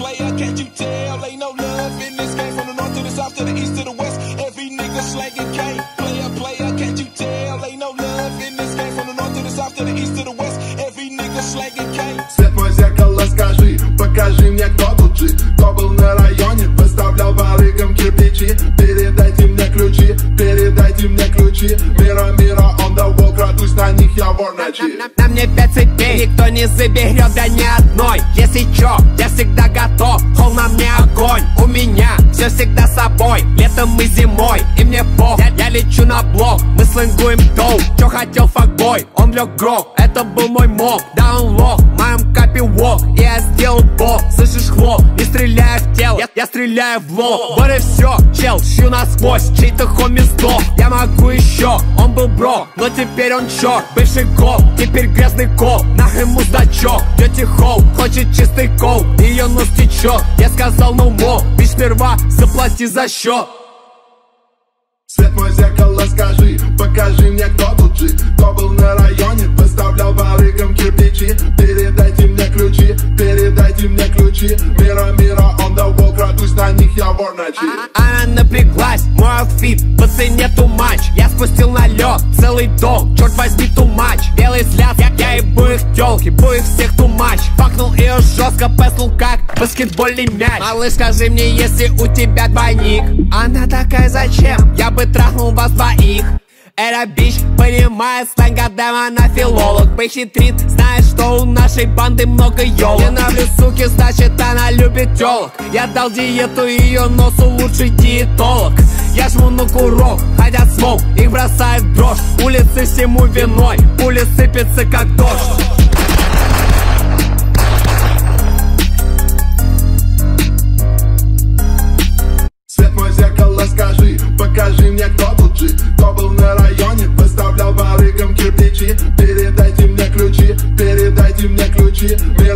player, can't you tell? Ain't no love in this game. From the north to the south to the east to the west, every nigga slanging K. Player, can't you tell? Ain't no love in this game. From the north to the south to the east to the west, every nigga slanging K. Свет мой зеркало, скажи, покажи мне, кто тут жив. Кто был на районе, выставлял барыгам кирпичи. Передайте мне ключи, передайте мне ключи. Мира, on the wall, крадусь на них, я вор ночи. На мне 5 цепей, никто не заберет, да ни одной. Если чё, я всегда готов, холл на мне огонь. У меня все всегда с собой, летом и зимой. И мне пох, я лечу на блок, мы слэнгуем доу. Чё хотел факбой, он лег грох, это был мой моб. Да он лох, в моем капе вок, и я сделал бог. Слышишь хлоп, не стреляю в тело, я стреляю в лоб. Вот и все, чел, шью насквозь, чей-то хоми сдох. Я могу еще, он был бро, но теперь он черт. Бывший гол, теперь грязный кол, нахрен муздачок. Тети Хоу хочет чистый кол, ее нос течет. Я сказал no more, бич сперва заплати за счет. Свет мой зеркало, скажи, покажи мне, кто тут жив. Кто был на районе, выставлял барыгам кирпичи. Передайте мне ключи, передайте мне ключи. Мира, on the wall, крадусь на них, я вор ночи. Она напряглась, мой аутфит по цене too much. Я спустил на лед целый дом, черт возьми too much. Белый взгляд, я ебу их тёлки, бу их всех too much. Факнул ее жестко, песнул как баскетбольный мяч. Малыш, скажи мне, если у тебя двойник. Она такая, зачем? Я бы трахнул вас двоих. Эта бич понимает сленг, гадаем, она филолог. Похитрит, знает, что у нашей банды много ёлок. Не нравлюсь, суки, значит она любит тёлок. Я дал диету ее носу, лучший диетолог. Я жму на курок, хотят смог, их бросает в дрожь. Улицы всему виной, пули сыпятся как дождь. Свет мой зеркало, скажи, покажи мне, кто тут жив. Кто был на районе, выставлял барыгам кирпичи. Передайте мне ключи, передайте мне ключи. Мира,